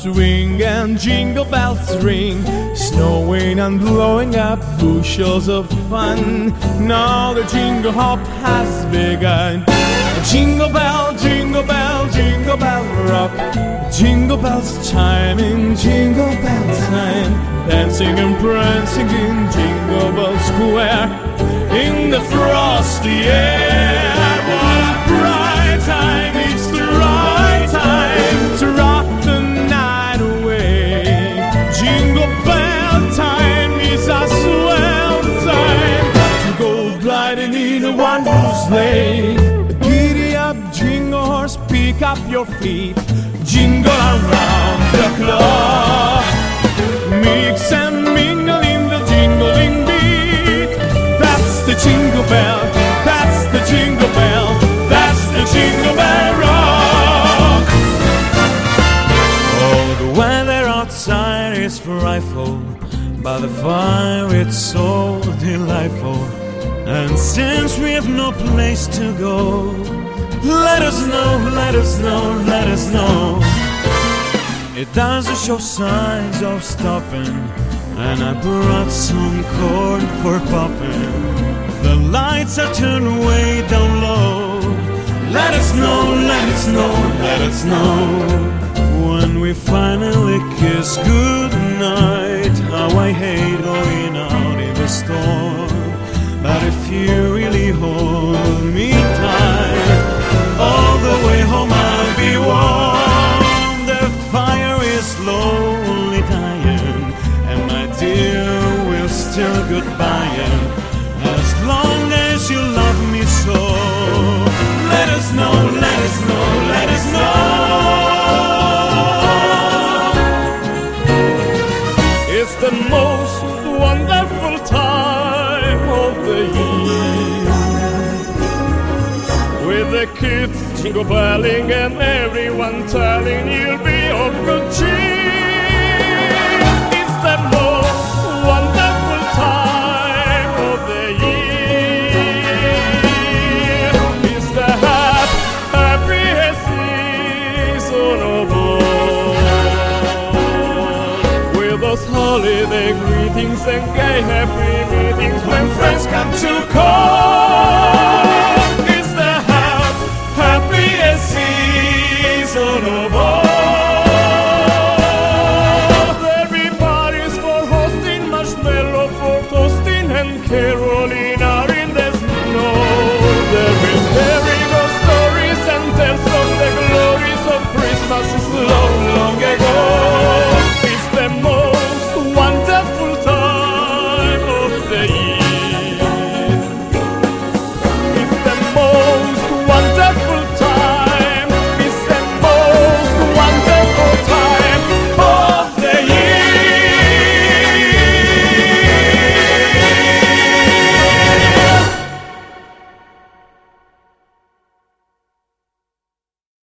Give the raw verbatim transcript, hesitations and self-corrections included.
swing and jingle bells ring, snowing and blowing up bushels of fun. Now the jingle hop has begun. Jingle bell, jingle bell, jingle bell rock. Jingle bells chiming, jingle bell time. Dancing and prancing in Jingle Bell Square, in the frosty air. What a bright time, it's the right time to rock the night away. Jingle bell time is a swell time to go gliding in a one-horse sleigh. Giddy up, jingle horse, pick up your feet, jingle around the clock. Mix and mingle in the jingling beat. That's the jingle bell, that's the jingle bell, that's the jingle bell rock. Oh, the weather outside is frightful, by the fire it's so delightful. And since we have no place to go, let us know, let us know, let us know. It doesn't show signs of stopping, and I brought some corn for popping. The lights are turned way down low. Let us know, let us know, let us know. When we finally kiss goodnight, how I hate going out in the storm. But if you really hold me tight, all the way home I'll be warm. The fire is slowly dying, and my dear, we're still goodbying. As long as you love me so, let us know, let us know, let us know. It's the most wonderful time of the year, with the kids jingle belling and everyone telling you'll be of good cheer. It's the most wonderful time of the year. It's the hap- happiest season of all, with those holiday greetings and gay happy meetings when friends come to call.